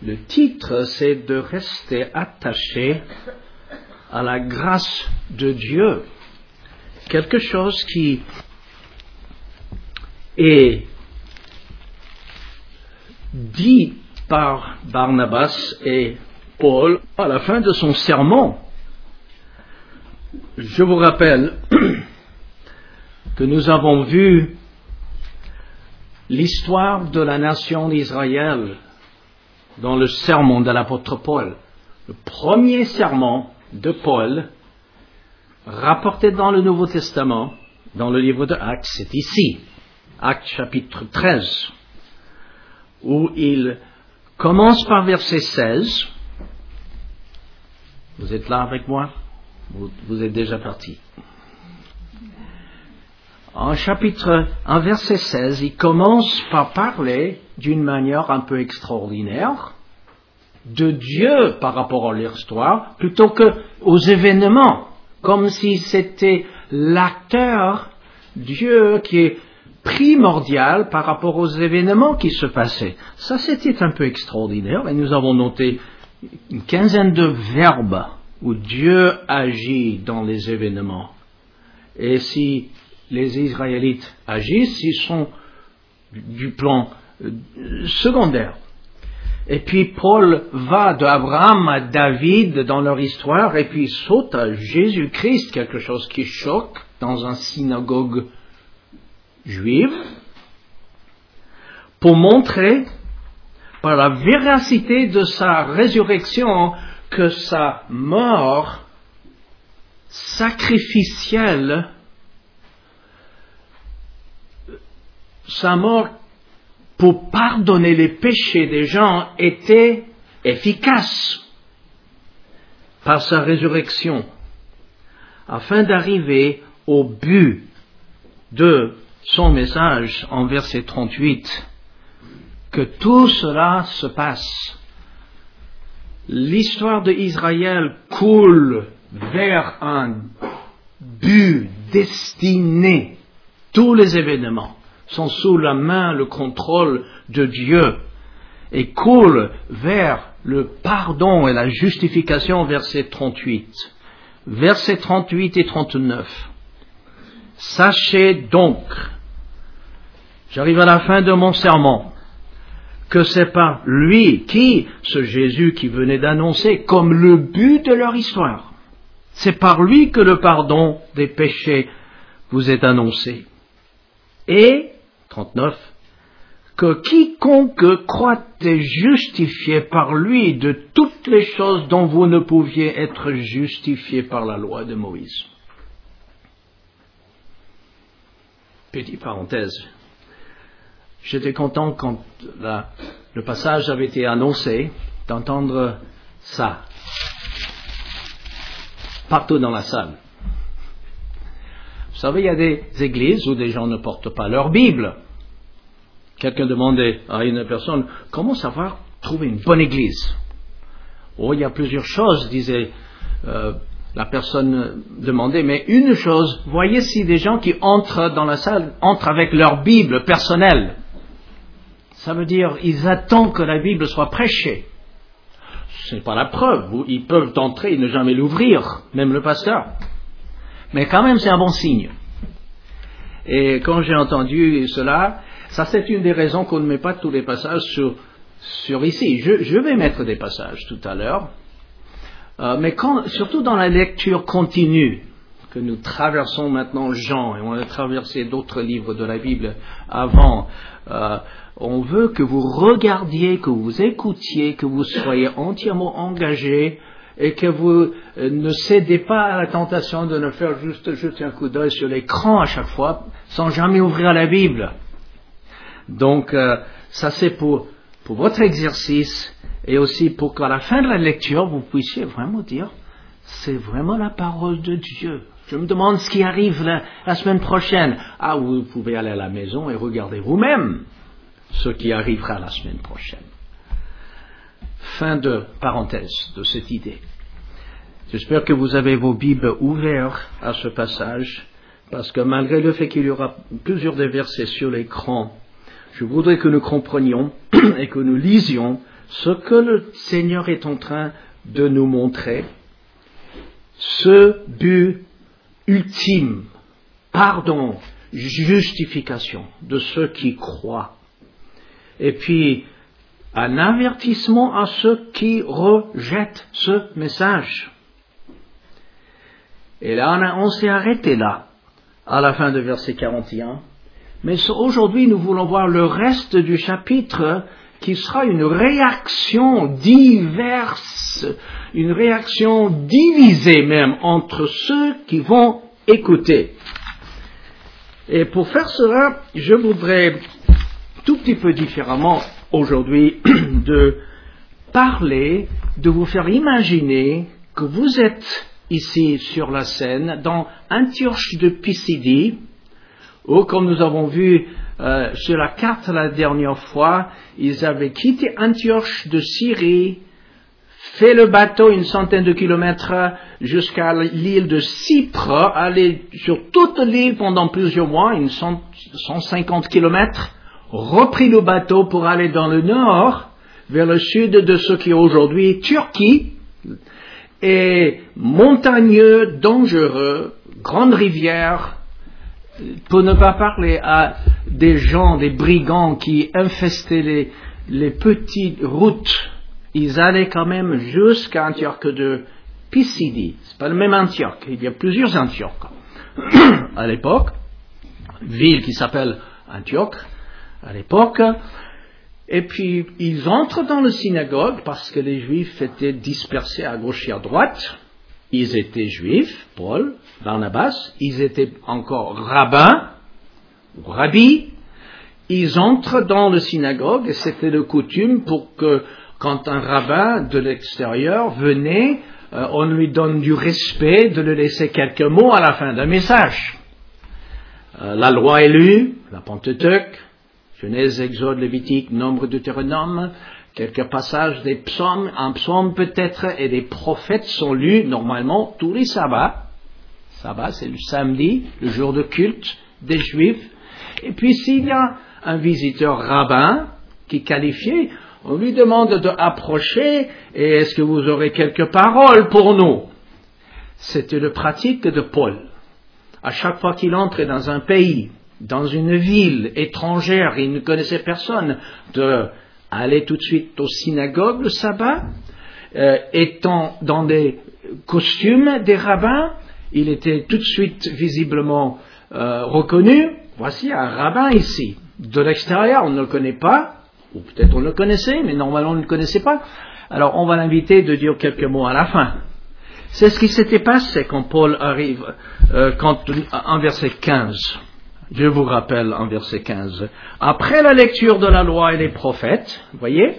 Le titre, c'est de rester attaché à la grâce de Dieu. Quelque chose qui est dit par Barnabas et Paul à la fin de son sermon. Je vous rappelle que nous avons vu l'histoire de la nation d'Israël dans le sermon de l'apôtre Paul. Le premier sermon de Paul, rapporté dans le Nouveau Testament, dans le livre de Actes, c'est ici, Actes chapitre 13, où il commence par verset 16. Vous êtes là avec moi? Vous êtes déjà parti. En verset 16, il commence par parler d'une manière un peu extraordinaire de Dieu par rapport à l'histoire, plutôt que aux événements, comme si c'était l'acteur Dieu qui est primordial par rapport aux événements qui se passaient. Ça, c'était un peu extraordinaire, et nous avons noté une quinzaine de verbes où Dieu agit dans les événements. Et si les Israélites agissent, ils sont du plan secondaire. Et puis Paul va d'Abraham à David dans leur histoire, et puis saute à Jésus-Christ, quelque chose qui choque dans une synagogue juive, pour montrer par la véracité de sa résurrection que sa mort sacrificielle, sa mort pour pardonner les péchés des gens était efficace par sa résurrection, afin d'arriver au but de son message en verset 38, que tout cela se passe. L'histoire d'Israël coule vers un but destiné. Tous les événements sont sous la main, le contrôle de Dieu, et coulent vers le pardon et la justification, verset 38. Versets 38 et 39. Sachez donc, j'arrive à la fin de mon sermon, que c'est par lui ce Jésus qui venait d'annoncer comme le but de leur histoire. C'est par lui que le pardon des péchés vous est annoncé. Et, 39, que quiconque croit est justifié par lui de toutes les choses dont vous ne pouviez être justifiés par la loi de Moïse. Petite parenthèse. J'étais content quand le passage avait été annoncé, d'entendre ça partout dans la salle. Vous savez, il y a des églises où des gens ne portent pas leur Bible. Quelqu'un demandait à une personne, comment savoir trouver une bonne église? Oh, il y a plusieurs choses, disait la personne demandait, mais une chose, voyez si des gens qui entrent dans la salle entrent avec leur Bible personnelle. Ça veut dire, ils attendent que la Bible soit prêchée. Ce n'est pas la preuve. Ils peuvent entrer et ne jamais l'ouvrir, même le pasteur. Mais quand même, c'est un bon signe. Et quand j'ai entendu cela, ça c'est une des raisons qu'on ne met pas tous les passages sur ici. Je vais mettre des passages tout à l'heure. Mais surtout dans la lecture continue, que nous traversons maintenant Jean, et on a traversé d'autres livres de la Bible avant, on veut que vous regardiez, que vous écoutiez, que vous soyez entièrement engagés, et que vous ne cédez pas à la tentation de ne faire juste jeter un coup d'œil sur l'écran à chaque fois, sans jamais ouvrir la Bible. Donc, ça c'est pour votre exercice, et aussi pour qu'à la fin de la lecture, vous puissiez vraiment dire, c'est vraiment la parole de Dieu. Je me demande ce qui arrive la semaine prochaine. Ah, vous pouvez aller à la maison et regarder vous-même ce qui arrivera la semaine prochaine. Fin de parenthèse de cette idée. J'espère que vous avez vos Bibles ouvertes à ce passage, parce que malgré le fait qu'il y aura plusieurs des versets sur l'écran, je voudrais que nous comprenions et que nous lisions ce que le Seigneur est en train de nous montrer, ce but ultime, pardon, justification de ceux qui croient. Et puis, un avertissement à ceux qui rejettent ce message. Et là, on s'est arrêté là, à la fin de verset 41. Mais aujourd'hui, nous voulons voir le reste du chapitre qui sera une réaction diverse, une réaction divisée même entre ceux qui vont écouter. Et pour faire cela, je voudrais tout petit peu différemment aujourd'hui de parler, de vous faire imaginer que vous êtes ici sur la scène dans Antioche de Pisidie, où comme nous avons vu sur la carte la dernière fois, ils avaient quitté Antioche de Syrie, fait le bateau une centaine de kilomètres jusqu'à l'île de Chypre, aller sur toute l'île pendant plusieurs mois, 150 kilomètres, repris le bateau pour aller dans le nord, vers le sud de ce qui est aujourd'hui Turquie, et montagneux, dangereux, grande rivière, pour ne pas parler à des gens, des brigands qui infestaient les petites routes. Ils allaient quand même jusqu'à Antioche de Pisidie. C'est pas le même Antioche, il y a plusieurs Antioches. À l'époque, ville qui s'appelle Antioche, à l'époque, et puis ils entrent dans le synagogue parce que les Juifs étaient dispersés à gauche et à droite. Ils étaient Juifs, Paul, Barnabas, ils étaient encore rabbins, ou rabbis. Ils entrent dans le synagogue et c'était de coutume pour que quand un rabbin de l'extérieur venait, on lui donne du respect de le laisser quelques mots à la fin d'un message. La loi est lue, la Pentateuque, Genèse, Exode, Lévitique, Nombre, Deutéronome, quelques passages des psaumes, un psaume peut-être, et des prophètes sont lus normalement tous les sabbats. Sabbat, c'est le samedi, le jour de culte des Juifs. Et puis s'il y a un visiteur rabbin qui est qualifié, on lui demande d'approcher et est-ce que vous aurez quelques paroles pour nous? C'était la pratique de Paul. À chaque fois qu'il entrait dans un pays, dans une ville étrangère, il ne connaissait personne, d'aller tout de suite au synagogue le sabbat, étant dans des costumes des rabbins, il était tout de suite visiblement reconnu. Voici un rabbin ici. De l'extérieur, on ne le connaît pas, ou peut-être on le connaissait, mais normalement on ne le connaissait pas. Alors on va l'inviter de dire quelques mots à la fin. C'est ce qui s'était passé quand Paul arrive, en verset 15. Je vous rappelle en verset 15. Après la lecture de la loi et des prophètes, vous voyez,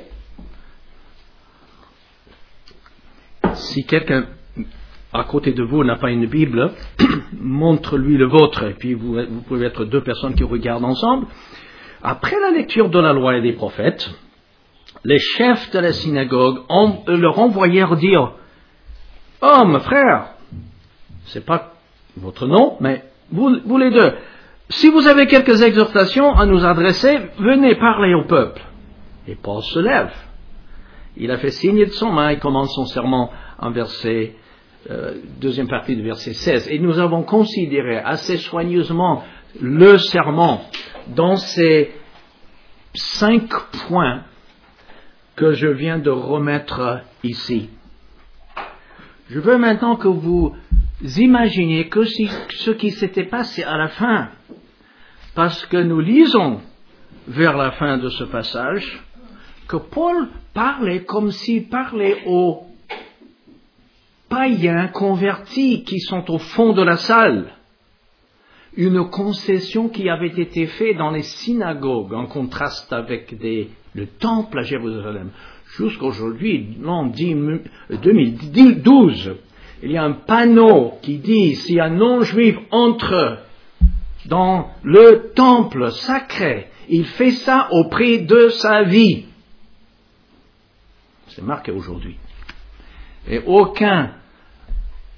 si quelqu'un à côté de vous n'a pas une Bible, montre-lui le vôtre, et puis vous pouvez être deux personnes qui regardent ensemble. Après la lecture de la loi et des prophètes, les chefs de la synagogue leur envoyèrent dire « Hommes, frères, c'est pas votre nom, mais vous les deux, si vous avez quelques exhortations à nous adresser, venez parler au peuple. » Et Paul se lève. Il a fait signe de son main et commence son sermon en deuxième partie du verset 16. Et nous avons considéré assez soigneusement le sermon dans ces 5 points que je viens de remettre ici. Je veux maintenant que vous imaginiez que ce qui s'était passé à la fin, parce que nous lisons vers la fin de ce passage que Paul parlait comme s'il parlait aux païens convertis qui sont au fond de la salle. Une concession qui avait été faite dans les synagogues en contraste avec le temple à Jérusalem. Jusqu'aujourd'hui, l'an 2012, il y a un panneau qui dit si un non-juif entre dans le temple sacré, il fait ça au prix de sa vie. C'est marqué aujourd'hui. Et aucun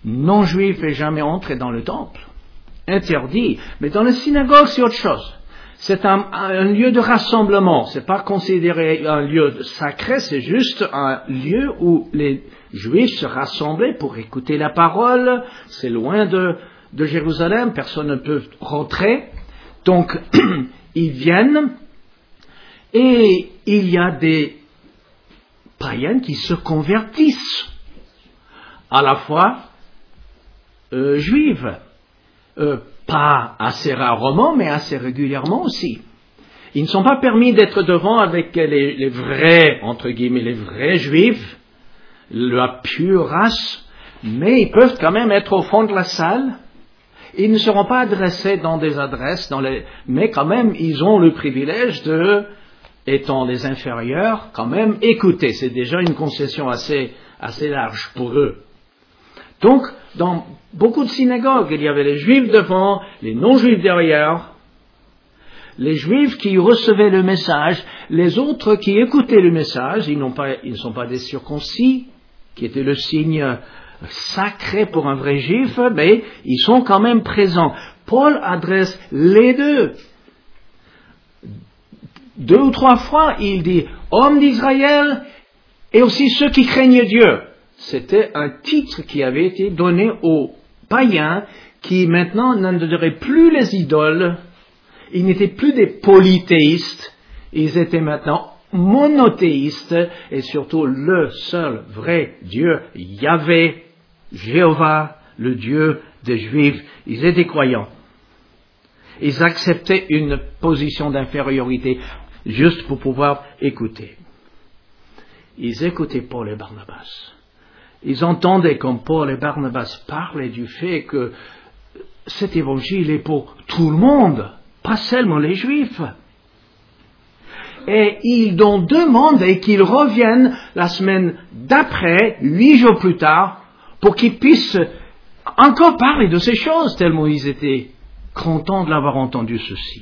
non-juif n'est jamais entré dans le temple. Interdit. Mais dans la synagogue, c'est autre chose. c'est un lieu de rassemblement. C'est pas considéré un lieu sacré, c'est juste un lieu où les Juifs se rassemblaient pour écouter la parole. C'est loin de Jérusalem, personne ne peut rentrer. Donc, ils viennent et il y a des païens qui se convertissent, à la fois juifs. Pas assez rarement, mais assez régulièrement aussi. Ils ne sont pas permis d'être devant avec les vrais, entre guillemets, les vrais juifs, la pure race, mais ils peuvent quand même être au fond de la salle. Ils ne seront pas adressés dans des adresses, mais quand même, ils ont le privilège de, étant les inférieurs, quand même écouter. C'est déjà une concession assez large pour eux. Donc, dans beaucoup de synagogues, il y avait les juifs devant, les non-juifs derrière, les juifs qui recevaient le message, les autres qui écoutaient le message. Ils ne sont pas des circoncis, qui était le signe sacré pour un vrai juif, mais ils sont quand même présents. Paul adresse les deux. 2 ou 3 fois, il dit « Hommes d'Israël et aussi ceux qui craignent Dieu ». C'était un titre qui avait été donné aux païens qui maintenant n'adoreraient plus les idoles. Ils n'étaient plus des polythéistes, ils étaient maintenant monothéistes et surtout le seul vrai Dieu, Yahvé, Jéhovah, le Dieu des Juifs. Ils étaient croyants. Ils acceptaient une position d'infériorité juste pour pouvoir écouter. Ils écoutaient Paul et Barnabas. Ils entendaient comme Paul et Barnabas parlaient du fait que cet évangile est pour tout le monde, pas seulement les Juifs. Et ils ont demandé qu'ils reviennent la semaine d'après, 8 jours plus tard, pour qu'ils puissent encore parler de ces choses, tellement ils étaient contents de l'avoir entendu ceci.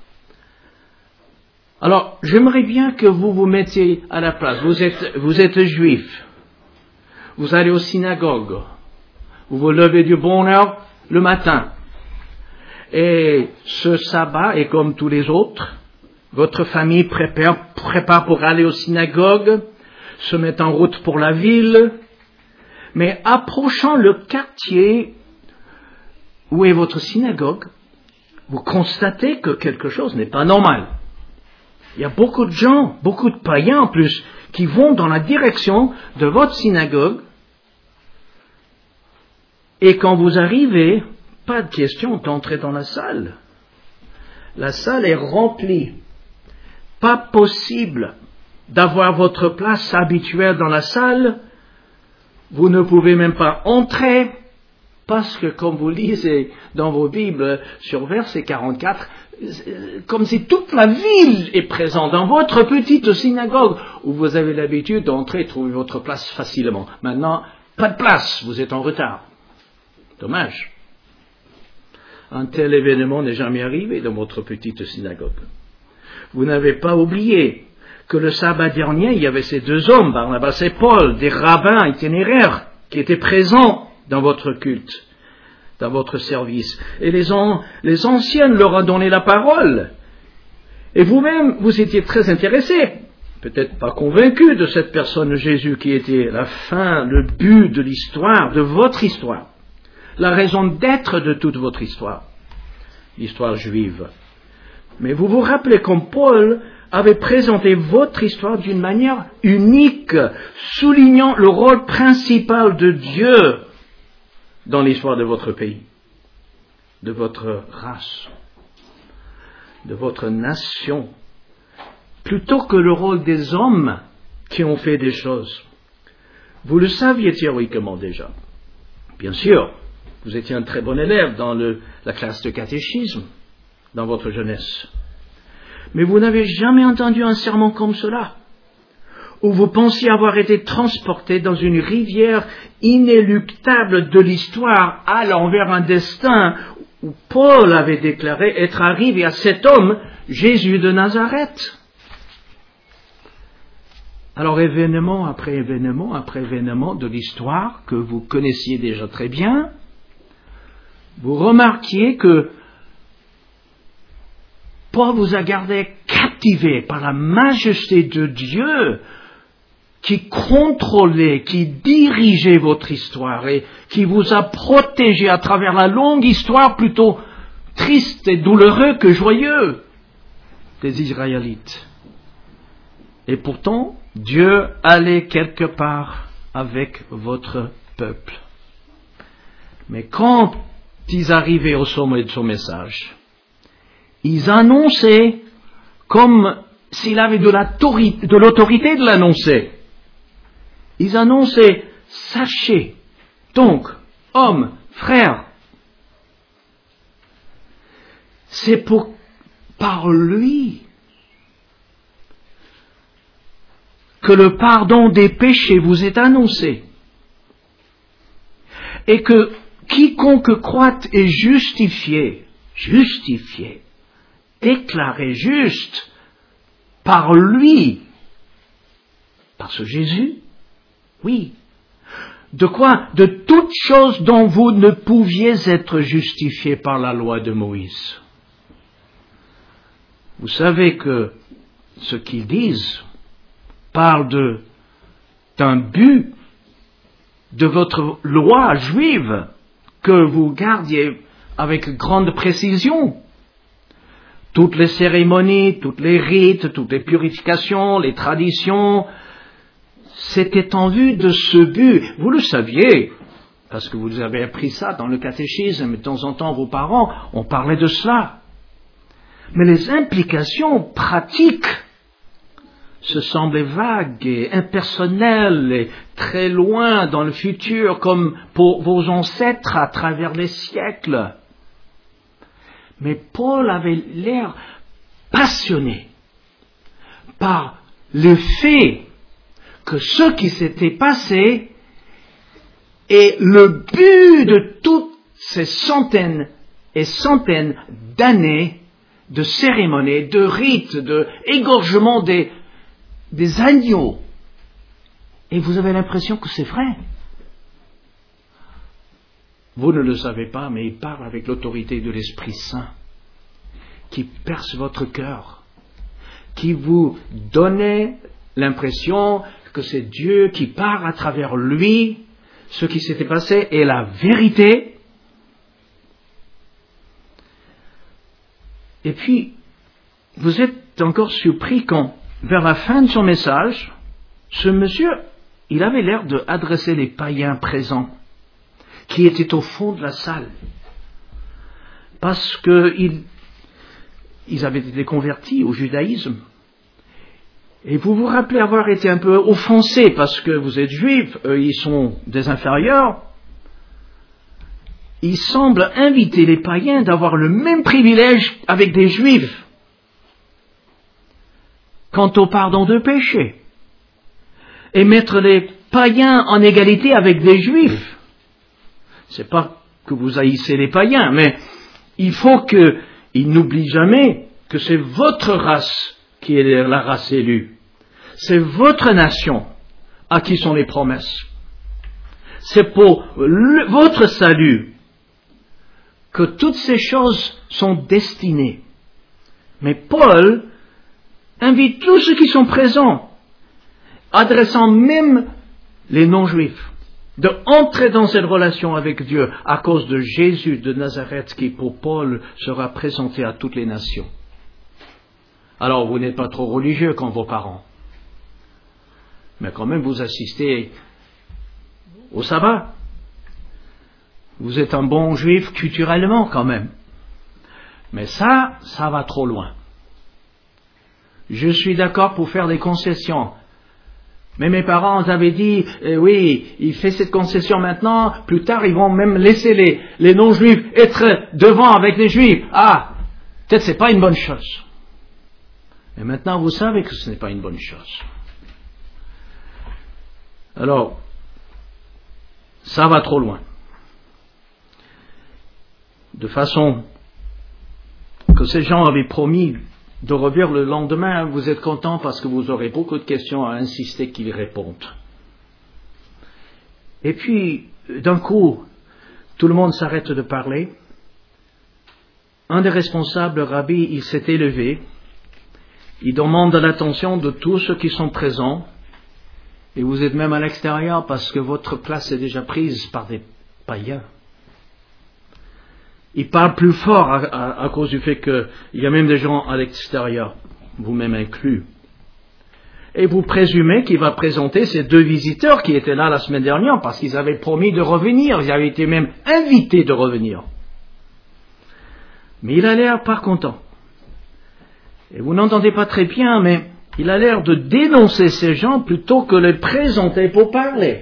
Alors, j'aimerais bien que vous vous mettiez à la place. Vous êtes juif. Vous allez aux synagogues. Vous vous levez du bonne heure le matin. Et ce sabbat est comme tous les autres. Votre famille prépare pour aller aux synagogues, se met en route pour la ville. Mais approchant le quartier où est votre synagogue, vous constatez que quelque chose n'est pas normal. Il y a beaucoup de gens, beaucoup de païens en plus, qui vont dans la direction de votre synagogue. Et quand vous arrivez, pas de question d'entrer dans la salle. La salle est remplie. Pas possible d'avoir votre place habituelle dans la salle. Vous ne pouvez même pas entrer parce que, comme vous lisez dans vos Bibles sur verset 44, comme si toute la ville est présente dans votre petite synagogue où vous avez l'habitude d'entrer et trouver votre place facilement. Maintenant, pas de place, vous êtes en retard. Dommage. Un tel événement n'est jamais arrivé dans votre petite synagogue. Vous n'avez pas oublié que le sabbat dernier, il y avait ces 2 hommes, Barnabas et Paul, des rabbins itinéraires, qui étaient présents dans votre culte, dans votre service. Et les anciennes leur ont donné la parole. Et vous-même, vous étiez très intéressés, peut-être pas convaincus de cette personne Jésus qui était la fin, le but de l'histoire, de votre histoire. La raison d'être de toute votre histoire, l'histoire juive. Mais vous vous rappelez comme Paul avait présenté votre histoire d'une manière unique, soulignant le rôle principal de Dieu dans l'histoire de votre pays, de votre race, de votre nation, plutôt que le rôle des hommes qui ont fait des choses. Vous le saviez théoriquement déjà. Bien sûr, vous étiez un très bon élève dans la classe de catéchisme, dans votre jeunesse. Mais vous n'avez jamais entendu un sermon comme cela, où vous pensiez avoir été transporté dans une rivière inéluctable de l'histoire, allant vers un destin où Paul avait déclaré être arrivé à cet homme, Jésus de Nazareth. Alors, événement après événement après événement de l'histoire que vous connaissiez déjà très bien, vous remarquiez que Paul vous a gardé captivé par la majesté de Dieu qui contrôlait, qui dirigeait votre histoire et qui vous a protégé à travers la longue histoire plutôt triste et douloureuse que joyeuse des Israélites. Et pourtant, Dieu allait quelque part avec votre peuple. Mais quand ils arrivaient au sommet de son message, ils annonçaient comme s'il avait de l'autorité de l'annoncer. Ils annonçaient, sachez, donc, hommes, frères, c'est par lui que le pardon des péchés vous est annoncé et que quiconque croit est justifié, déclaré juste par lui, par ce Jésus, oui. De quoi? De toutes choses dont vous ne pouviez être justifiés par la loi de Moïse. Vous savez que ce qu'ils disent parle d'un but de votre loi juive que vous gardiez avec grande précision. Toutes les cérémonies, tous les rites, toutes les purifications, les traditions, c'était en vue de ce but. Vous le saviez, parce que vous avez appris ça dans le catéchisme, de temps en temps vos parents ont parlé de cela. Mais les implications pratiques se semblaient vagues et impersonnelles et très loin dans le futur, comme pour vos ancêtres à travers les siècles. Mais Paul avait l'air passionné par le fait que ce qui s'était passé est le but de toutes ces centaines et centaines d'années de cérémonies, de rites, d'égorgement des agneaux. Et vous avez l'impression que c'est vrai. Vous ne le savez pas, mais il parle avec l'autorité de l'Esprit Saint, qui perce votre cœur, qui vous donnait l'impression que c'est Dieu qui parle à travers lui. Ce qui s'était passé est la vérité. Et puis, vous êtes encore surpris quand, vers la fin de son message, ce monsieur, il avait l'air d'adresser les païens présents, qui étaient au fond de la salle, parce qu'ils avaient été convertis au judaïsme. Et vous vous rappelez avoir été un peu offensés parce que vous êtes juifs, eux ils sont des inférieurs. Il semble inviter les païens d'avoir le même privilège avec des juifs quant au pardon de péché, et mettre les païens en égalité avec des juifs. C'est pas que vous haïssez les païens, mais il faut qu'ils n'oublient jamais que c'est votre race qui est la race élue. C'est votre nation à qui sont les promesses. C'est pour votre salut que toutes ces choses sont destinées. Mais Paul invite tous ceux qui sont présents, adressant même les non-juifs, de entrer dans cette relation avec Dieu à cause de Jésus de Nazareth qui pour Paul sera présenté à toutes les nations. Alors vous n'êtes pas trop religieux comme vos parents, mais quand même vous assistez au sabbat. Vous êtes un bon juif culturellement quand même. Mais ça va trop loin. Je suis d'accord pour faire des concessions. Mais mes parents avaient dit, oui, il fait cette concession maintenant, plus tard ils vont même laisser les non-juifs être devant avec les juifs. Ah, peut-être c'est pas une bonne chose. Et maintenant vous savez que ce n'est pas une bonne chose. Alors, ça va trop loin. De façon que ces gens avaient promis de revenir le lendemain, vous êtes content parce que vous aurez beaucoup de questions à insister qu'ils répondent. Et puis, d'un coup, tout le monde s'arrête de parler un des responsables, Rabbi, il s'est élevé, il demande l'attention de tous ceux qui sont présents, et vous êtes même à l'extérieur parce que votre place est déjà prise par des païens. Il parle plus fort à cause du fait qu'il y a même des gens à l'extérieur, vous-même inclus. Et vous présumez qu'il va présenter ces 2 visiteurs qui étaient là la semaine dernière parce qu'ils avaient promis de revenir, ils avaient été même invités de revenir. Mais il a l'air pas content. Et vous n'entendez pas très bien, mais il a l'air de dénoncer ces gens plutôt que les présenter pour parler.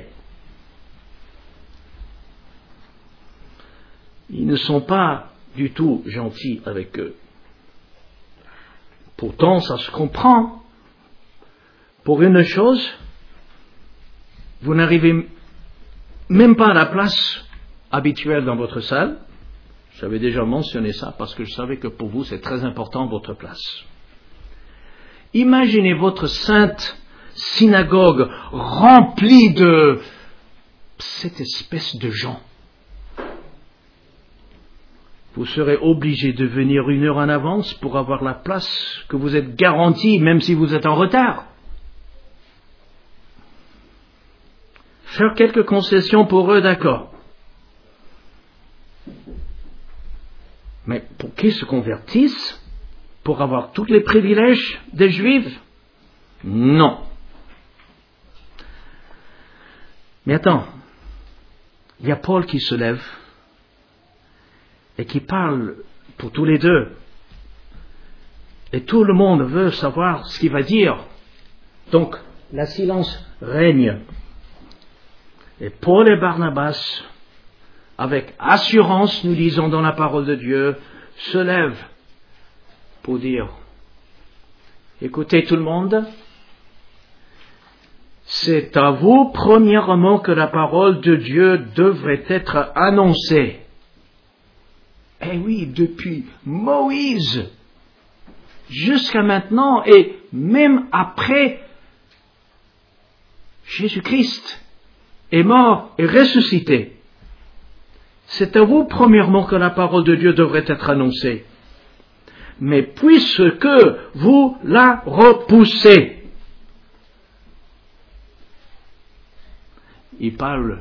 Ils ne sont pas du tout gentils avec eux. Pourtant, ça se comprend. Pour une chose, vous n'arrivez même pas à la place habituelle dans votre salle. J'avais déjà mentionné ça parce que je savais que pour vous c'est très important votre place. Imaginez votre sainte synagogue remplie de cette espèce de gens. Vous serez obligé de venir 1 heure en avance pour avoir la place que vous êtes garantie même si vous êtes en retard. Faire quelques concessions pour eux, d'accord. Mais pour qu'ils se convertissent, pour avoir tous les privilèges des Juifs, non. Mais attends, il y a Paul qui se lève et qui parle pour tous les deux. Et tout le monde veut savoir ce qu'il va dire. Donc, le silence règne. Et Paul et Barnabas, avec assurance, nous lisons dans la parole de Dieu, se lèvent pour dire, écoutez tout le monde, c'est à vous premièrement que la parole de Dieu devrait être annoncée. Eh oui, depuis Moïse jusqu'à maintenant et même après Jésus-Christ est mort et ressuscité. C'est à vous premièrement que la parole de Dieu devrait être annoncée. Mais puisque vous la repoussez, il parle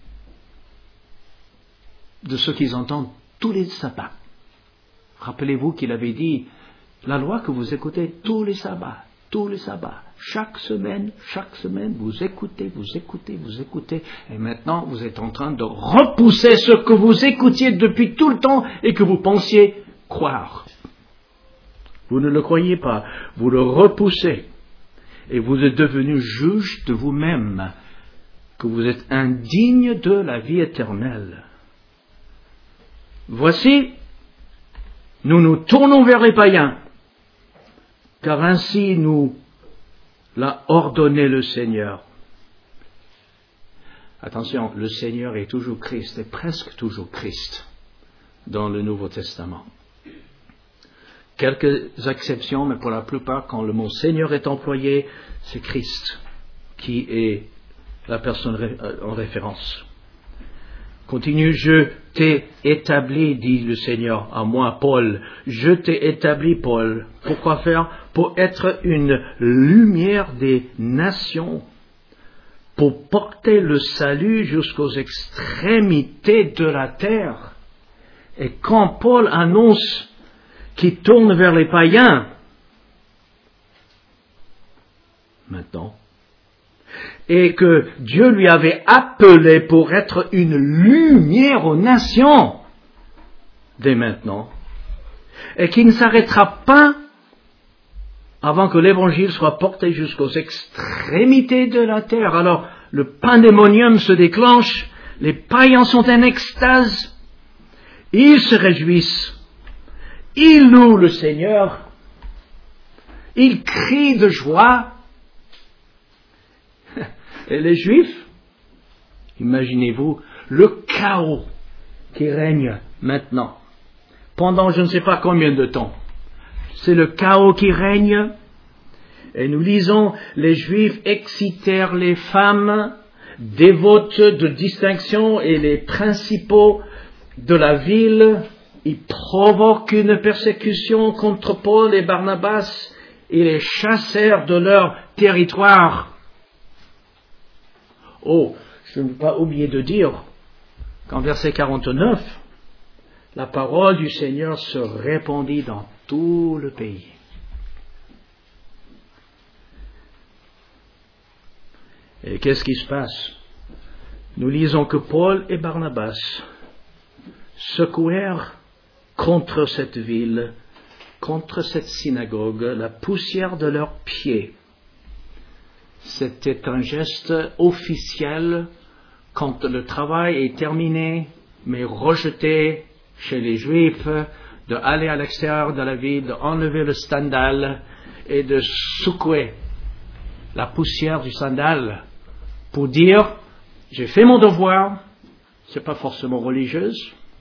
de ce qu'ils entendent tous les sabbats. Rappelez-vous qu'il avait dit, la loi que vous écoutez tous les sabbats, chaque semaine, vous écoutez, et maintenant vous êtes en train de repousser ce que vous écoutiez depuis tout le temps et que vous pensiez croire. Vous ne le croyez pas, vous le repoussez, et vous êtes devenu juge de vous-même, que vous êtes indigne de la vie éternelle. Voici, nous nous tournons vers les païens, car ainsi nous l'a ordonné le Seigneur. Attention, le Seigneur est toujours Christ, est presque toujours Christ dans le Nouveau Testament. Quelques exceptions, mais pour la plupart, quand le mot Seigneur est employé, c'est Christ qui est la personne en référence. Continue, je t'ai établi, dit le Seigneur à moi, Paul. Je t'ai établi, Paul. Pourquoi faire? Pour être une lumière des nations, pour porter le salut jusqu'aux extrémités de la terre. Et quand Paul annonce qu'il tourne vers les païens, maintenant, et que Dieu lui avait appelé pour être une lumière aux nations, dès maintenant, et qu'il ne s'arrêtera pas avant que l'évangile soit porté jusqu'aux extrémités de la terre. Alors, le pandémonium se déclenche, les païens sont en extase, ils se réjouissent, ils louent le Seigneur, ils crient de joie. Et les Juifs, imaginez-vous le chaos qui règne maintenant, pendant je ne sais pas combien de temps. C'est le chaos qui règne, et nous lisons, les Juifs excitèrent les femmes dévotes de distinction et les principaux de la ville ils provoquent une persécution contre Paul et Barnabas et les chassèrent de leur territoire. Oh, je ne veux pas oublier de dire qu'en verset 49, la parole du Seigneur se répandit dans tout le pays. Et qu'est-ce qui se passe? Nous lisons que Paul et Barnabas secouèrent contre cette ville, contre cette synagogue, la poussière de leurs pieds. C'était un geste officiel quand le travail est terminé, mais rejeté chez les Juifs, d'aller à l'extérieur de la ville, d'enlever le sandal et de secouer la poussière du sandal pour dire « j'ai fait mon devoir », c'est pas forcément religieuse,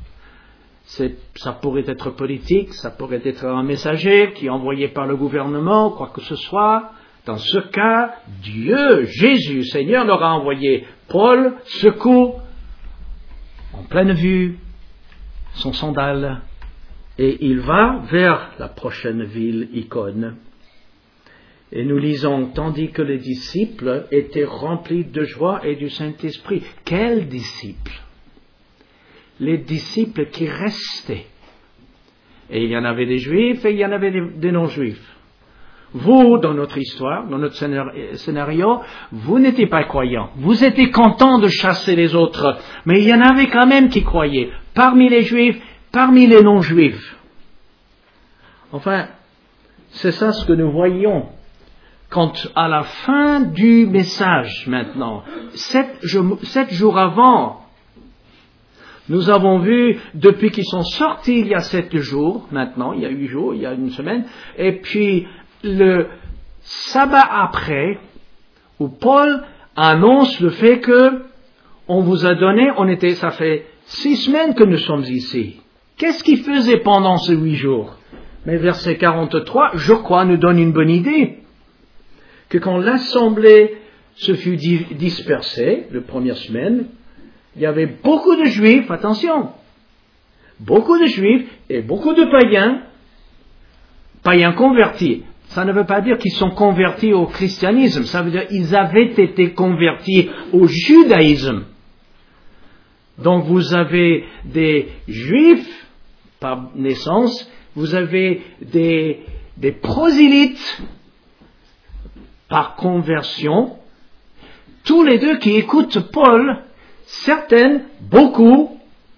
ça pourrait être politique, ça pourrait être un messager qui est envoyé par le gouvernement, quoi que ce soit. Dans ce cas, Dieu, Jésus, Seigneur, leur a envoyé. Paul secoue en pleine vue son sandal et il va vers la prochaine ville, Icône. Et nous lisons, tandis que les disciples étaient remplis de joie et du Saint-Esprit. Quels disciples? Les disciples qui restaient. Et il y en avait des juifs et il y en avait des non-juifs. Vous, dans notre histoire, dans notre scénario, vous n'étiez pas croyants. Vous étiez contents de chasser les autres. Mais il y en avait quand même qui croyaient. Parmi les juifs, parmi les non-juifs. Enfin, c'est ça ce que nous voyons. Quand à la fin du message maintenant, 7 jours avant, nous avons vu, depuis qu'ils sont sortis il y a 7 jours, maintenant, il y a 8 jours, il y a une semaine, et puis le sabbat après, où Paul annonce le fait que on vous a donné, ça fait 6 semaines que nous sommes ici. Qu'est-ce qu'ils faisaient pendant ces 8 jours? Mais verset 43, je crois, nous donne une bonne idée. Que quand l'assemblée se fut dispersée, la première semaine, il y avait beaucoup de juifs, attention, beaucoup de juifs et beaucoup de païens convertis. Ça ne veut pas dire qu'ils sont convertis au christianisme, ça veut dire qu'ils avaient été convertis au judaïsme. Donc vous avez des juifs par naissance, vous avez des prosélytes par conversion, tous les deux qui écoutent Paul, certaines, beaucoup,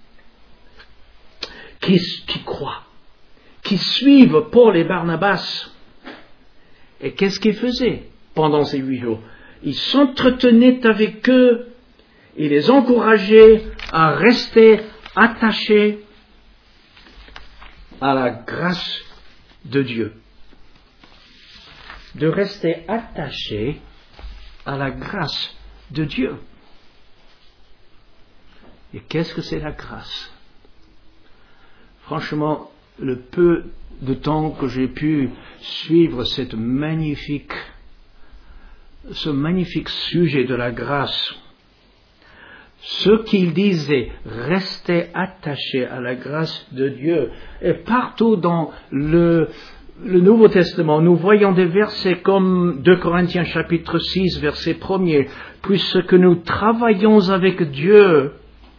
qui croient, qui suivent Paul et Barnabas. Et qu'est-ce qu'ils faisaient pendant ces 8 jours? Ils s'entretenaient avec eux, ils les encourageaient à rester attachés à la grâce de Dieu. De rester attachés à la grâce de Dieu. Et qu'est-ce que c'est la grâce? Franchement, le peu de temps que j'ai pu suivre ce magnifique sujet de la grâce, ce qu'il disait, rester attaché à la grâce de Dieu, et partout dans le Nouveau Testament, nous voyons des versets comme 2 Corinthiens chapitre 6, verset 1er, puisque nous travaillons avec Dieu,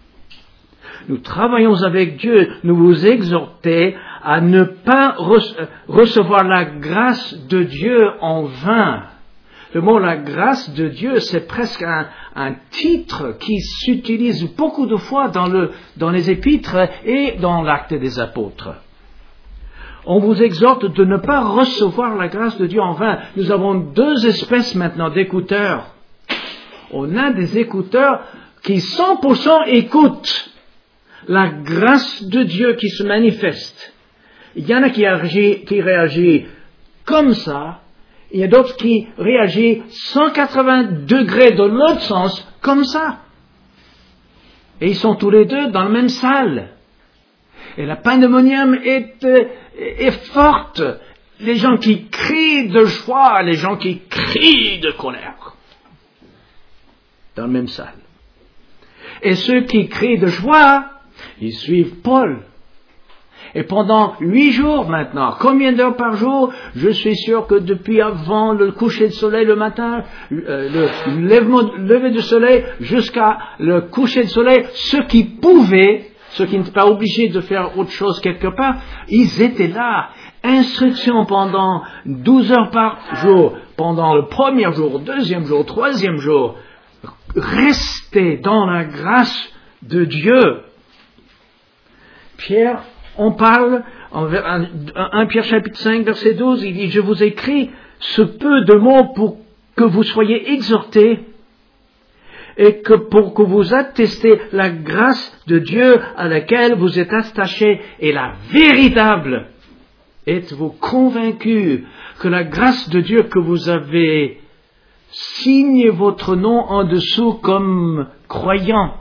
nous vous exhortons à ne pas recevoir la grâce de Dieu en vain. Le mot la grâce de Dieu, c'est presque un titre qui s'utilise beaucoup de fois dans les épîtres et dans l'acte des apôtres. On vous exhorte de ne pas recevoir la grâce de Dieu en vain. Nous avons 2 espèces maintenant d'écouteurs. On a des écouteurs qui 100% écoutent la grâce de Dieu qui se manifeste. Il y en a qui réagissent comme ça, il y a d'autres qui réagissent 180 degrés de l'autre sens, comme ça. Et ils sont tous les deux dans la même salle. Et la pandémonium est forte. Les gens qui crient de joie, les gens qui crient de colère. Dans la même salle. Et ceux qui crient de joie, ils suivent Paul. Et pendant 8 jours maintenant, combien d'heures par jour? Je suis sûr que depuis avant le coucher de soleil le matin, le lever du soleil jusqu'à le coucher de soleil, ceux qui pouvaient, ceux qui n'étaient pas obligés de faire autre chose quelque part, ils étaient là. Instruction pendant 12 heures par jour, pendant le premier jour, deuxième jour, troisième jour. Restez dans la grâce de Dieu. Pierre, on parle, en 1 Pierre chapitre 5, verset 12, il dit, je vous écris ce peu de mots pour que vous soyez exhortés et que pour que vous attestez la grâce de Dieu à laquelle vous êtes attachés est la véritable. Êtes-vous convaincus que la grâce de Dieu que vous avez signé votre nom en dessous comme croyant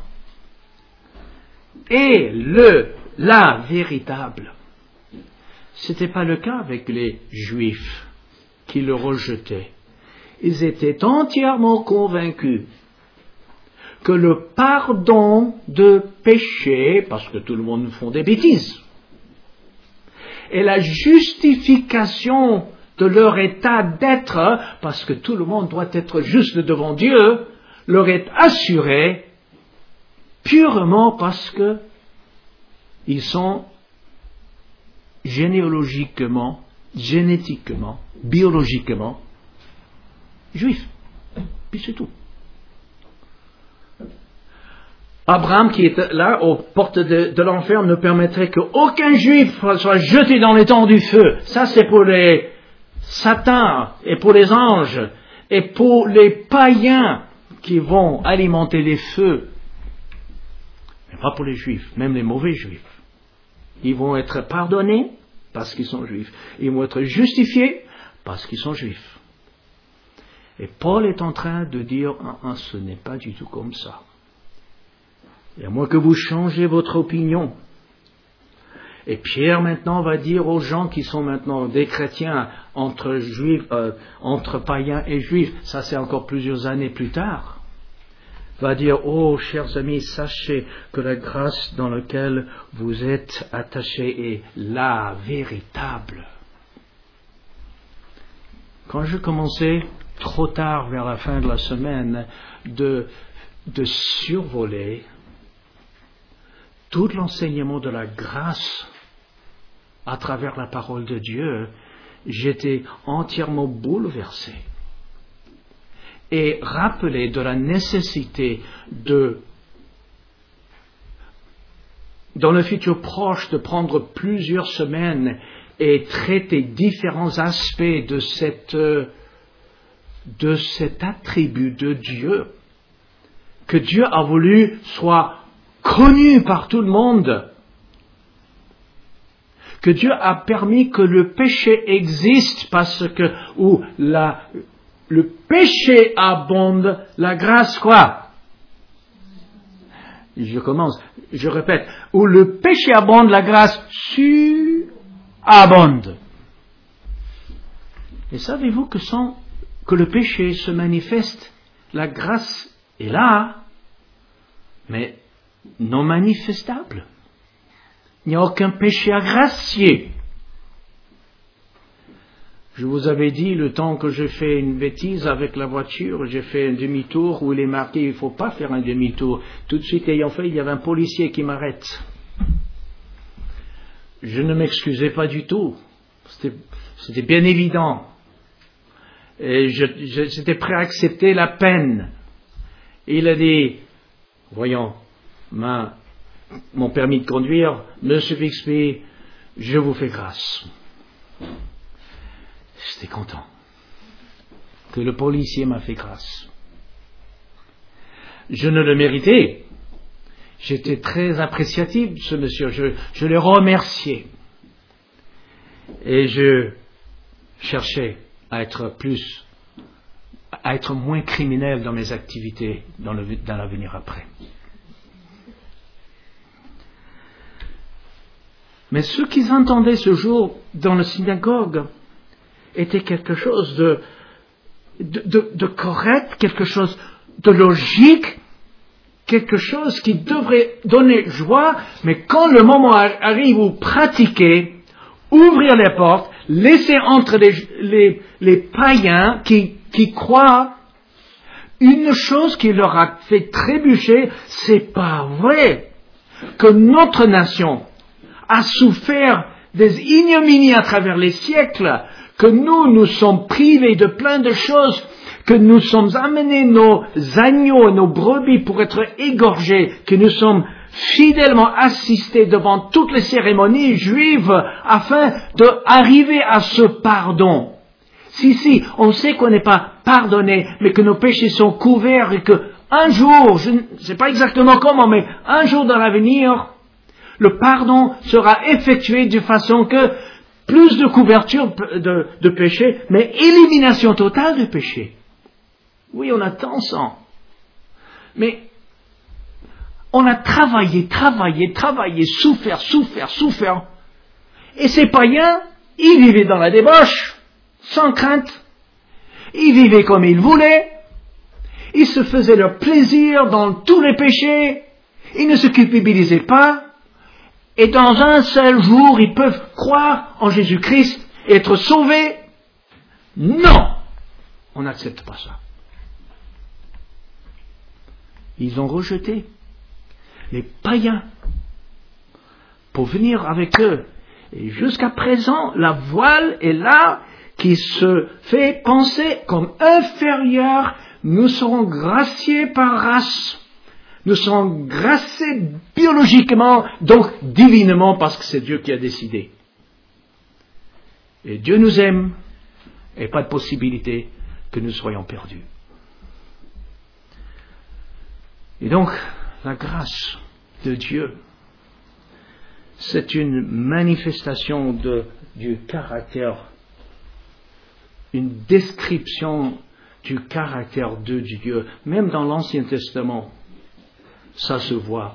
est la véritable? Ce n'était pas le cas avec les Juifs qui le rejetaient. Ils étaient entièrement convaincus que le pardon de péché, parce que tout le monde font des bêtises, et la justification de leur état d'être, parce que tout le monde doit être juste devant Dieu, leur est assurée purement parce que ils sont généalogiquement, génétiquement, biologiquement juifs. Puis c'est tout. Abraham, qui est là aux portes de l'enfer, ne permettrait qu'aucun juif soit jeté dans les temps du feu. Ça, c'est pour les satans et pour les anges et pour les païens qui vont alimenter les feux. Mais pas pour les juifs, même les mauvais juifs. Ils vont être pardonnés parce qu'ils sont juifs. Ils vont être justifiés parce qu'ils sont juifs. Et Paul est en train de dire, ce n'est pas du tout comme ça. Et à moins que vous changez votre opinion. Et Pierre maintenant va dire aux gens qui sont maintenant des chrétiens entre juifs, entre païens et juifs, ça c'est encore plusieurs années plus tard, va dire, oh chers amis, sachez que la grâce dans laquelle vous êtes attachés est la véritable. Quand je commençais trop tard vers la fin de la semaine de survoler tout l'enseignement de la grâce à travers la parole de Dieu, j'étais entièrement bouleversé et rappelé de la nécessité dans le futur proche, de prendre plusieurs semaines et traiter différents aspects de cet attribut de Dieu, que Dieu a voulu soit connu par tout le monde, que Dieu a permis que le péché existe parce que où le péché abonde, la grâce quoi? Je répète, où le péché abonde, la grâce abonde. Et savez-vous que sans que le péché se manifeste, la grâce est là, mais non manifestable. Il n'y a aucun péché à gracier. Je vous avais dit, le temps que je fais une bêtise avec la voiture, j'ai fait un demi-tour où il est marqué, il ne faut pas faire un demi-tour. Tout de suite ayant fait, il y avait un policier qui m'arrête. Je ne m'excusais pas du tout. C'était bien évident. Et j'étais prêt à accepter la peine. Et il a dit, voyons, mon permis de conduire, Monsieur Bixby, je vous fais grâce. J'étais content que le policier m'a fait grâce. Je ne le méritais. J'étais très appréciatif de ce monsieur. Je le remerciais. Et je cherchais à être moins criminel dans mes activités dans l'avenir après. Mais ce qu'ils entendaient ce jour dans la synagogue était quelque chose de correct, quelque chose de logique, quelque chose qui devrait donner joie, mais quand le moment arrive où pratiquer, ouvrir les portes, laisser entre les païens qui croient, une chose qui leur a fait trébucher, c'est pas vrai que notre nation a souffert des ignominies à travers les siècles, que nous sommes privés de plein de choses, que nous sommes amenés nos agneaux et nos brebis pour être égorgés, que nous sommes fidèlement assistés devant toutes les cérémonies juives afin d'arriver à ce pardon. Si, on sait qu'on n'est pas pardonné, mais que nos péchés sont couverts et que un jour, je ne sais pas exactement comment, mais un jour dans l'avenir, le pardon sera effectué de façon que plus de couverture de péché, mais élimination totale du péché. Oui, on attend ça. Mais on a travaillé, souffert. Et ces païens, ils vivaient dans la débauche, sans crainte. Ils vivaient comme ils voulaient. Ils se faisaient leur plaisir dans tous les péchés. Ils ne se culpabilisaient pas. Et dans un seul jour, ils peuvent croire en Jésus-Christ et être sauvés. Non! On n'accepte pas ça. Ils ont rejeté les païens pour venir avec eux. Et jusqu'à présent, la voile est là qui se fait penser comme inférieure. Nous serons graciés par race. Nous serons graciés biologiquement, donc divinement, parce que c'est Dieu qui a décidé. Et Dieu nous aime, et pas de possibilité que nous soyons perdus. Et donc, la grâce de Dieu, c'est une manifestation du caractère, une description du caractère de Dieu. Même dans l'Ancien Testament, ça se voit.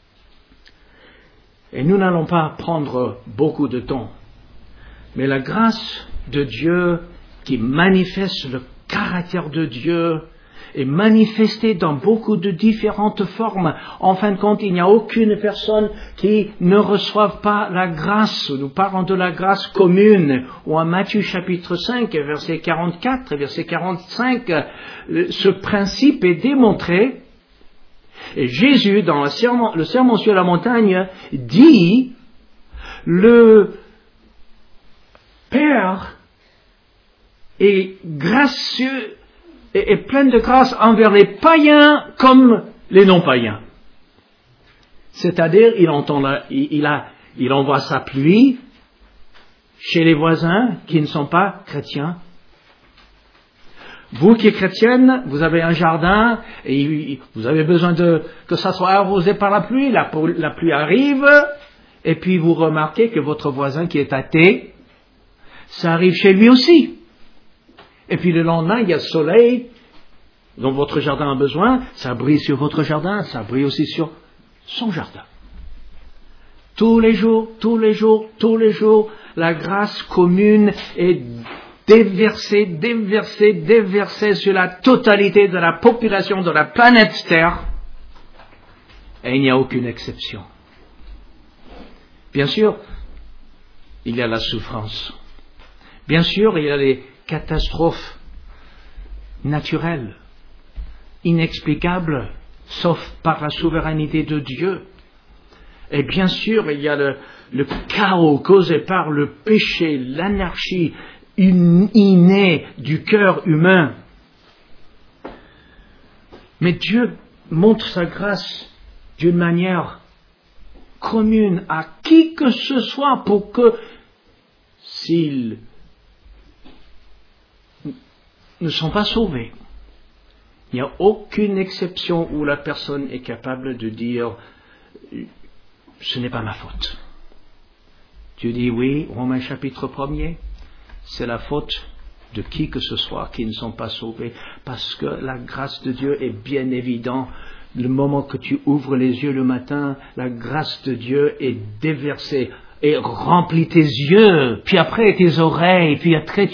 Et nous n'allons pas prendre beaucoup de temps, mais la grâce de Dieu qui manifeste le caractère de Dieu est manifestée dans beaucoup de différentes formes. En fin de compte, il n'y a aucune personne qui ne reçoive pas la grâce. Nous parlons de la grâce commune. Ou en Matthieu chapitre 5, verset 44 et verset 45, ce principe est démontré. Et Jésus, dans le sermon sur la montagne, dit, le Père est gracieux et plein de grâce envers les païens comme les non-païens. C'est-à-dire, il envoie sa pluie chez les voisins qui ne sont pas chrétiens. Vous qui êtes chrétienne, vous avez un jardin et vous avez besoin que ça soit arrosé par la pluie. La pluie arrive et puis vous remarquez que votre voisin qui est athée, ça arrive chez lui aussi. Et puis le lendemain, il y a le soleil dont votre jardin a besoin, ça brille sur votre jardin, ça brille aussi sur son jardin. Tous les jours, la grâce commune est déversée sur la totalité de la population de la planète Terre, et il n'y a aucune exception. Bien sûr, il y a la souffrance. Bien sûr, il y a les catastrophes naturelles, inexplicables, sauf par la souveraineté de Dieu. Et bien sûr, il y a le chaos causé par le péché, l'anarchie innée du cœur humain. Mais Dieu montre sa grâce d'une manière commune à qui que ce soit pour que, s'ils ne sont pas sauvés, il n'y a aucune exception où la personne est capable de dire « ce n'est pas ma faute ». Dieu dit oui, Romains chapitre 1er, c'est la faute de qui que ce soit qui ne sont pas sauvés, parce que la grâce de Dieu est bien évidente. Le moment que tu ouvres les yeux le matin, la grâce de Dieu est déversée et remplit tes yeux, puis après tes oreilles, puis après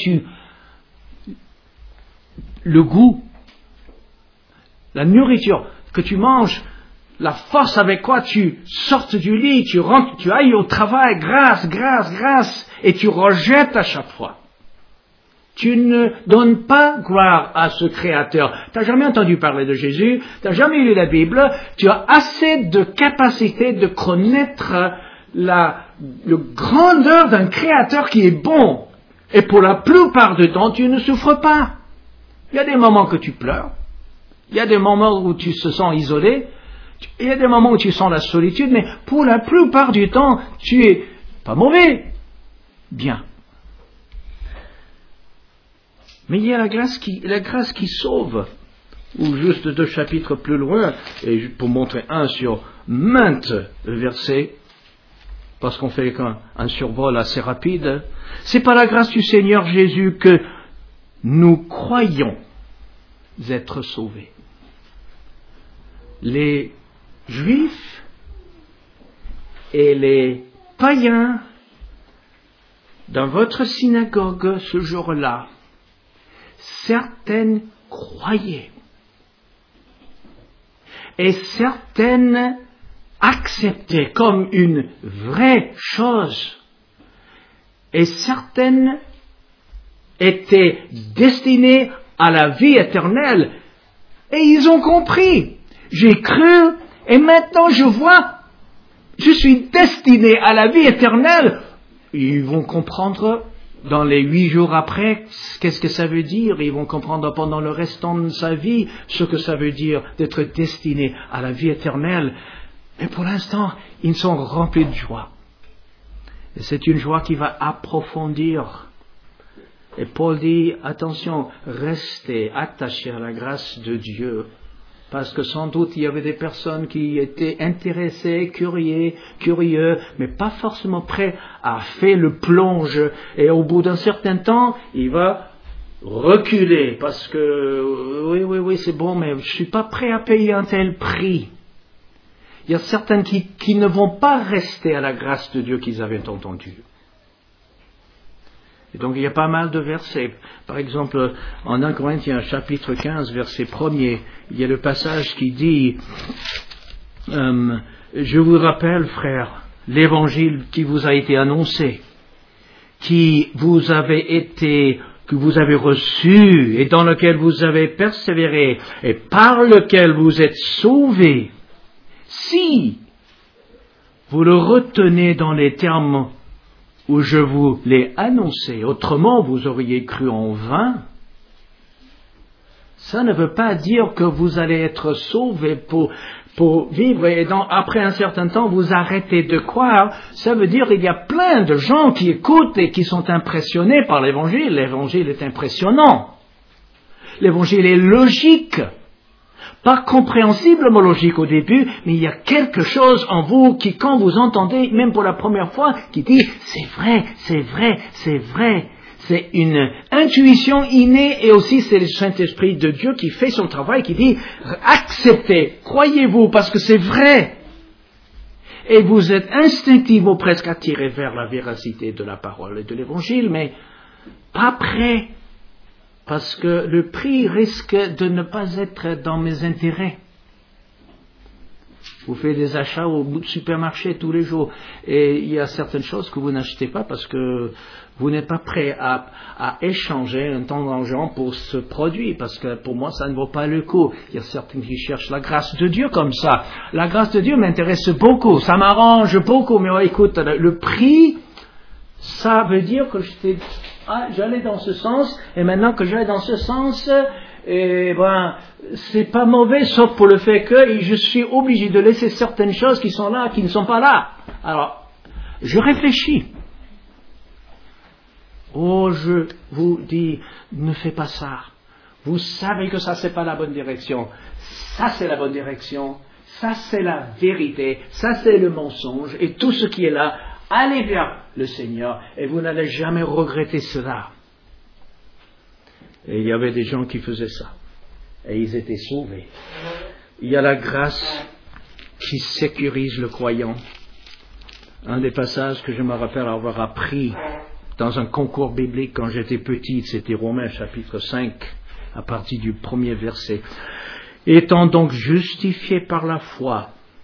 le goût, la nourriture que tu manges la force avec quoi tu sortes du lit, tu rentres, tu ailles au travail, grâce, grâce, grâce, et tu rejettes à chaque fois. Tu ne donnes pas gloire à ce Créateur. Tu n'as jamais entendu parler de Jésus, tu n'as jamais lu la Bible, tu as assez de capacité de connaître la grandeur d'un Créateur qui est bon. Et pour la plupart du temps, tu ne souffres pas. Il y a des moments que tu pleures, il y a des moments où tu te sens isolé, il y a des moments où tu sens la solitude, mais pour la plupart du temps, tu es pas mauvais, bien. Mais il y a la grâce qui sauve. Ou juste 2 chapitres plus loin, et pour montrer un sur maintes versets, parce qu'on fait un survol assez rapide, c'est par la grâce du Seigneur Jésus que nous croyons être sauvés. Les Juifs et les païens dans votre synagogue ce jour-là, certaines croyaient et certaines acceptaient comme une vraie chose et certaines étaient destinées à la vie éternelle et ils ont compris. J'ai cru et maintenant je vois, je suis destiné à la vie éternelle. Ils vont comprendre dans les 8 jours après, qu'est-ce que ça veut dire? Ils vont comprendre pendant le restant de sa vie ce que ça veut dire d'être destiné à la vie éternelle. Mais pour l'instant, ils sont remplis de joie. Et c'est une joie qui va approfondir. Et Paul dit, attention, restez attachés à la grâce de Dieu. Parce que sans doute il y avait des personnes qui étaient intéressées, curieux, mais pas forcément prêts à faire le plonge. Et au bout d'un certain temps, il va reculer parce que oui, c'est bon, mais je suis pas prêt à payer un tel prix. Il y a certaines qui ne vont pas rester à la grâce de Dieu qu'ils avaient entendue. Et donc il y a pas mal de versets. Par exemple, en 1 Corinthiens chapitre 15, verset 1er, il y a le passage qui dit je vous rappelle, frères, l'évangile qui vous a été annoncé, que vous avez reçu et dans lequel vous avez persévéré et par lequel vous êtes sauvés, si vous le retenez dans les termes où je vous l'ai annoncé, autrement vous auriez cru en vain. Ça ne veut pas dire que vous allez être sauvés pour vivre et après un certain temps vous arrêtez de croire. Ça veut dire qu'il y a plein de gens qui écoutent et qui sont impressionnés par l'évangile. L'évangile est impressionnant. L'évangile est logique. Pas compréhensiblement logique au début, mais il y a quelque chose en vous qui, quand vous entendez, même pour la première fois, qui dit « c'est vrai, c'est vrai, c'est vrai ». C'est une intuition innée et aussi c'est le Saint-Esprit de Dieu qui fait son travail, qui dit « acceptez, croyez-vous parce que c'est vrai ». Et vous êtes instinctivement presque attiré vers la véracité de la parole et de l'Évangile, mais pas prêt. Parce que le prix risque de ne pas être dans mes intérêts. Vous faites des achats au supermarché tous les jours et il y a certaines choses que vous n'achetez pas parce que vous n'êtes pas prêt à échanger un temps d'argent pour ce produit parce que pour moi ça ne vaut pas le coup. Il y a certains qui cherchent la grâce de Dieu comme ça. La grâce de Dieu m'intéresse beaucoup, ça m'arrange beaucoup, mais écoute, le prix, ça veut dire que j'allais dans ce sens, et maintenant que j'allais dans ce sens, c'est pas mauvais, sauf pour le fait que je suis obligé de laisser certaines choses qui sont là, qui ne sont pas là. Alors, je réfléchis. Oh, je vous dis, ne fais pas ça. Vous savez que ça, c'est pas la bonne direction. Ça, c'est la bonne direction. Ça, c'est la vérité. Ça, c'est le mensonge. Et tout ce qui est là, allez vers le Seigneur et vous n'allez jamais regretter cela. Et il y avait des gens qui faisaient ça. Et ils étaient sauvés. Il y a la grâce qui sécurise le croyant. Un des passages que je me rappelle avoir appris dans un concours biblique quand j'étais petit, c'était Romains chapitre 5, à partir du premier verset. Étant donc justifiés par la foi,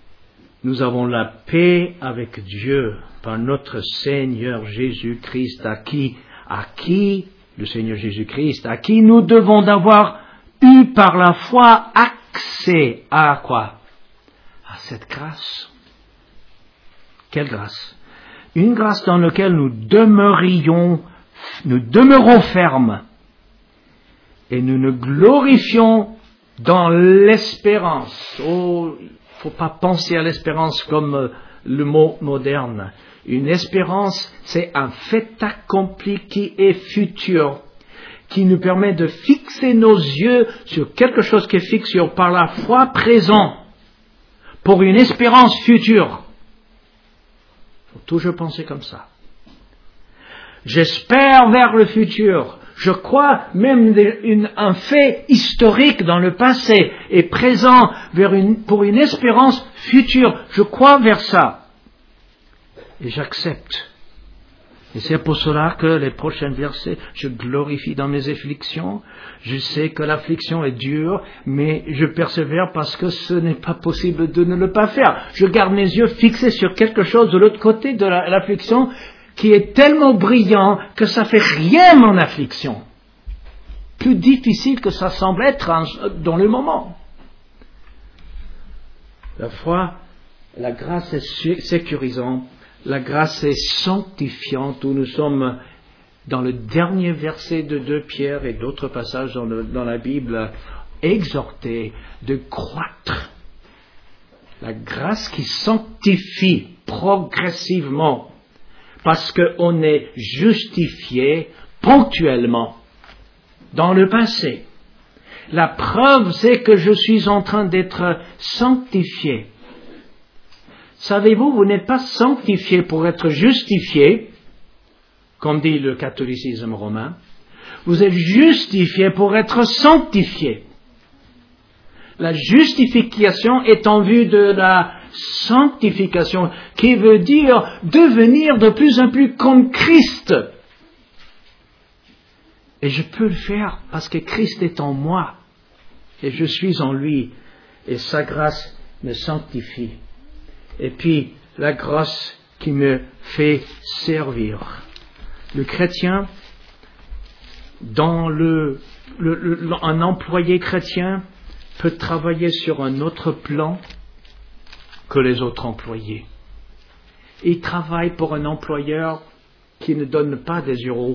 nous avons la paix avec Dieu par notre Seigneur Jésus-Christ, à qui le Seigneur Jésus-Christ, à qui nous devons d'avoir eu par la foi accès à quoi? À cette grâce. Quelle grâce? Une grâce dans laquelle nous demeurons fermes et nous nous glorifions dans l'espérance. Oh, il ne faut pas penser à l'espérance comme le mot moderne. Une espérance, c'est un fait accompli qui est futur, qui nous permet de fixer nos yeux sur quelque chose qui est fixé par la foi présent, pour une espérance future. Il faut toujours penser comme ça. J'espère vers le futur. Je crois même un fait historique dans le passé et présent pour une espérance future. Je crois vers ça. Et j'accepte. Et c'est pour cela que les prochains versets, je glorifie dans mes afflictions. Je sais que l'affliction est dure, mais je persévère parce que ce n'est pas possible de ne le pas faire. Je garde mes yeux fixés sur quelque chose de l'autre côté de l'affliction qui est tellement brillant que ça fait rien mon affliction. Plus difficile que ça semble être dans le moment. La foi, la grâce est sécurisante. La grâce est sanctifiante, où nous sommes dans le dernier verset de 2 Pierre et d'autres passages dans la Bible, exhortés de croître. La grâce qui sanctifie progressivement, parce qu'on est justifié ponctuellement dans le passé. La preuve, c'est que je suis en train d'être sanctifié. Savez-vous, vous n'êtes pas sanctifié pour être justifié, comme dit le catholicisme romain. Vous êtes justifié pour être sanctifié. La justification est en vue de la sanctification, qui veut dire devenir de plus en plus comme Christ. Et je peux le faire parce que Christ est en moi, et je suis en lui, et sa grâce me sanctifie. Et puis, la grâce qui me fait servir. Le chrétien, un employé chrétien peut travailler sur un autre plan que les autres employés. Il travaille pour un employeur qui ne donne pas des euros,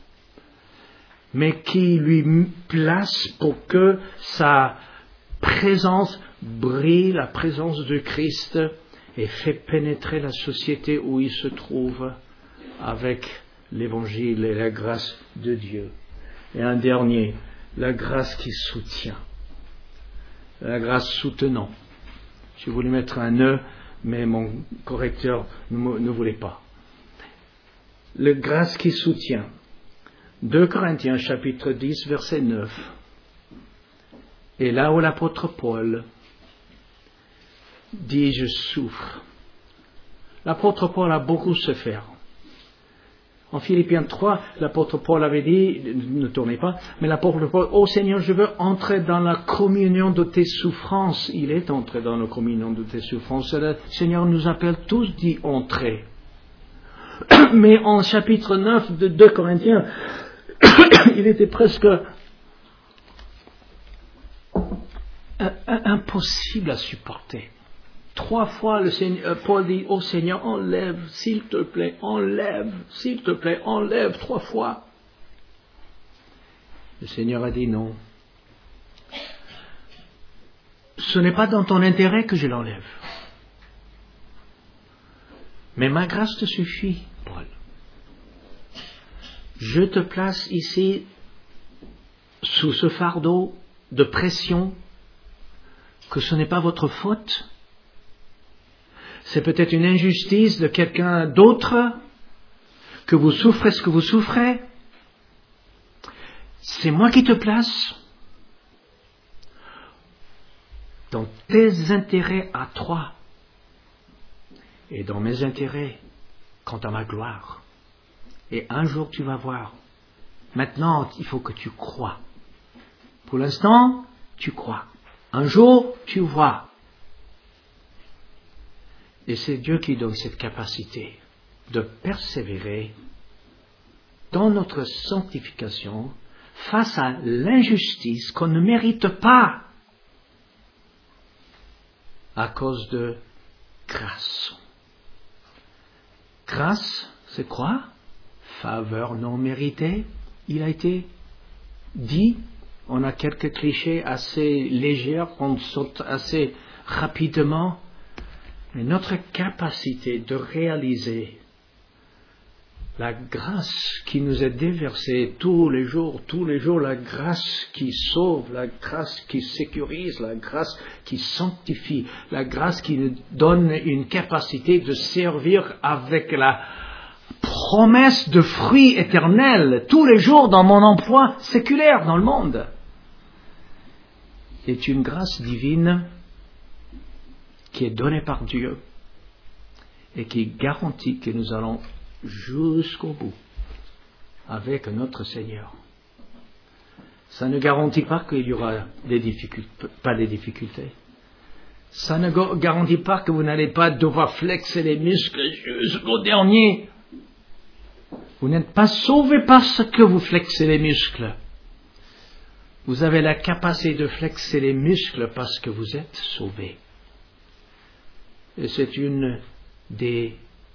mais qui lui place pour que sa présence brille, la présence de Christ, et fait pénétrer la société où il se trouve avec l'évangile et la grâce de Dieu. Et un dernier, la grâce qui soutient. La grâce soutenant. Je voulais mettre un E, mais mon correcteur ne voulait pas. La grâce qui soutient. 2 Corinthiens chapitre 10 verset 9. Et là où l'apôtre Paul dit « Je souffre ». L'apôtre Paul a beaucoup souffert. En Philippiens 3, l'apôtre Paul avait dit, ne tournez pas, mais l'apôtre Paul, « Oh Seigneur, je veux entrer dans la communion de tes souffrances ». Il est entré dans la communion de tes souffrances. Le Seigneur nous appelle tous d'y entrer. Mais en chapitre 9 de 2 Corinthiens, il était presque impossible à supporter. 3 fois, Paul dit, « Oh Seigneur, enlève, s'il te plaît, enlève, s'il te plaît, enlève. » 3 fois. Le Seigneur a dit non. Ce n'est pas dans ton intérêt que je l'enlève. Mais ma grâce te suffit, Paul. Je te place ici sous ce fardeau de pression, que ce n'est pas votre faute. C'est peut-être une injustice de quelqu'un d'autre, que vous souffrez ce que vous souffrez. C'est moi qui te place dans tes intérêts à toi et dans mes intérêts quant à ma gloire. Et un jour tu vas voir. Maintenant, il faut que tu crois. Pour l'instant, tu crois. Un jour, tu vois. Et c'est Dieu qui donne cette capacité de persévérer dans notre sanctification face à l'injustice qu'on ne mérite pas à cause de grâce. Grâce, c'est quoi? Faveur non méritée. Il a été dit, on a quelques clichés assez légers, on saute assez rapidement, mais notre capacité de réaliser la grâce qui nous est déversée tous les jours, la grâce qui sauve, la grâce qui sécurise, la grâce qui sanctifie, la grâce qui nous donne une capacité de servir avec la promesse de fruits éternels tous les jours dans mon emploi séculaire dans le monde, est une grâce divine qui est donnée par Dieu et qui garantit que nous allons jusqu'au bout avec notre Seigneur. Ça ne garantit pas qu'il y aura pas des difficultés. Ça ne garantit pas que vous n'allez pas devoir flexer les muscles jusqu'au dernier. Vous n'êtes pas sauvé parce que vous flexez les muscles. Vous avez la capacité de flexer les muscles parce que vous êtes sauvé. Et c'est une des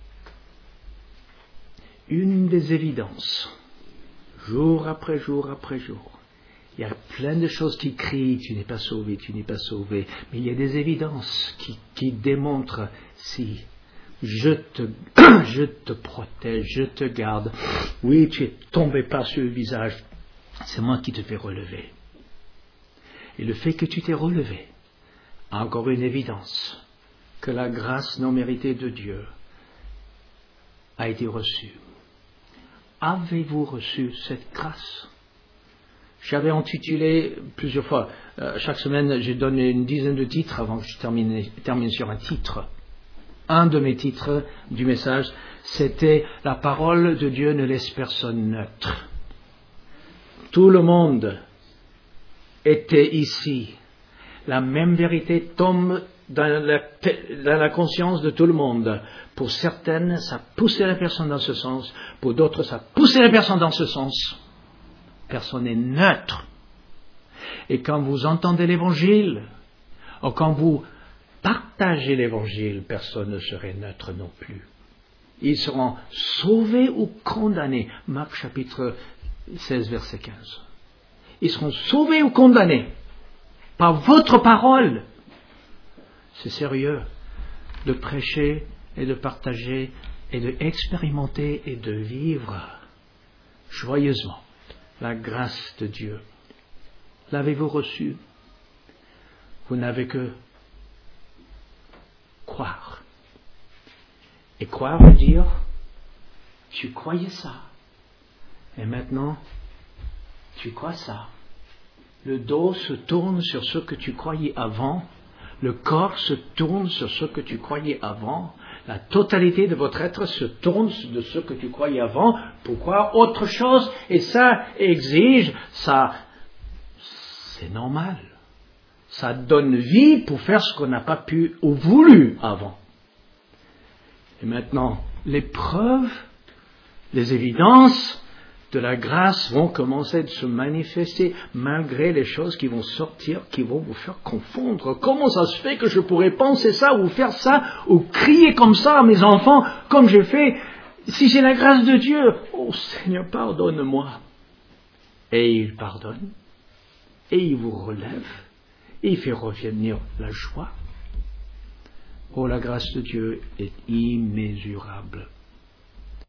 évidences, jour après jour après jour. Il y a plein de choses qui crient, tu n'es pas sauvé, tu n'es pas sauvé. Mais il y a des évidences qui démontrent, si je te protège, je te garde. Oui, tu es tombé par sur le visage, c'est moi qui te fais relever. Et le fait que tu t'es relevé a encore une évidence que la grâce non méritée de Dieu a été reçue. Avez-vous reçu cette grâce? J'avais intitulé plusieurs fois, chaque semaine je donne une dizaine de titres avant que je termine sur un titre. Un de mes titres du message, c'était « La parole de Dieu ne laisse personne neutre ». Tout le monde était ici. La même vérité tombe dans la conscience de tout le monde. Pour certaines, ça poussait la personne dans ce sens. Pour d'autres, ça poussait la personne dans ce sens. Personne n'est neutre. Et quand vous entendez l'Évangile, ou quand vous partagez l'Évangile, personne ne serait neutre non plus. Ils seront sauvés ou condamnés. Marc chapitre 16, verset 15. Ils seront sauvés ou condamnés par votre parole. C'est sérieux de prêcher et de partager et de expérimenter et de vivre joyeusement la grâce de Dieu. L'avez-vous reçu? Vous n'avez que croire. Et croire veut dire, tu croyais ça. Et maintenant, tu crois ça. Le dos se tourne sur ce que tu croyais avant. Le corps se tourne sur ce que tu croyais avant. La totalité de votre être se tourne de ce que tu croyais avant. Pourquoi autre chose? Et ça exige, c'est normal. Ça donne vie pour faire ce qu'on n'a pas pu ou voulu avant. Et maintenant, les preuves, les évidences de la grâce vont commencer de se manifester malgré les choses qui vont sortir, qui vont vous faire confondre. Comment ça se fait que je pourrais penser ça ou faire ça ou crier comme ça à mes enfants comme j'ai fait si j'ai la grâce de Dieu? Oh Seigneur, pardonne-moi. Et il pardonne. Et il vous relève. Et il fait revenir la joie. Oh, la grâce de Dieu est immesurable.